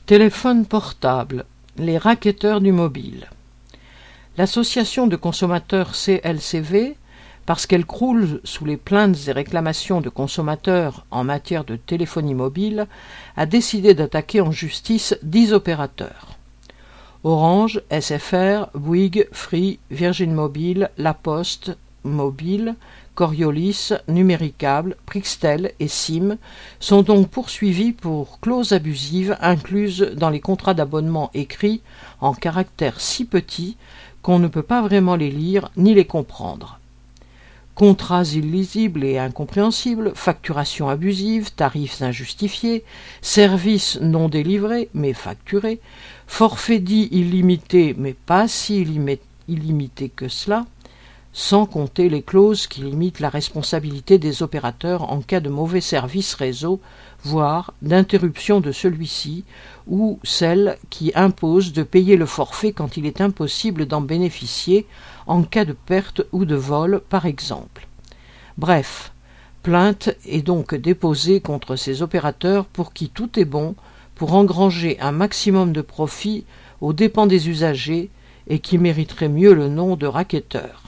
Téléphone portable, les racketteurs du mobile. L'association de consommateurs CLCV, parce qu'elle croule sous les plaintes et réclamations de consommateurs en matière de téléphonie mobile, a décidé d'attaquer en justice 10 opérateurs. Orange, SFR, Bouygues, Free, Virgin Mobile, La Poste Mobile, Coriolis, Numéricable, Prixtel et SIM sont donc poursuivis pour clauses abusives incluses dans les contrats d'abonnement écrits en caractères si petits qu'on ne peut pas vraiment les lire ni les comprendre. Contrats illisibles et incompréhensibles, facturation abusive, tarifs injustifiés, services non délivrés mais facturés, forfait dit illimité mais pas si illimité que cela, sans compter les clauses qui limitent la responsabilité des opérateurs en cas de mauvais service réseau, voire d'interruption de celui-ci, ou celles qui imposent de payer le forfait quand il est impossible d'en bénéficier, en cas de perte ou de vol par exemple. Bref, plainte est donc déposée contre ces opérateurs pour qui tout est bon, pour engranger un maximum de profit aux dépens des usagers et qui mériteraient mieux le nom de racketteurs.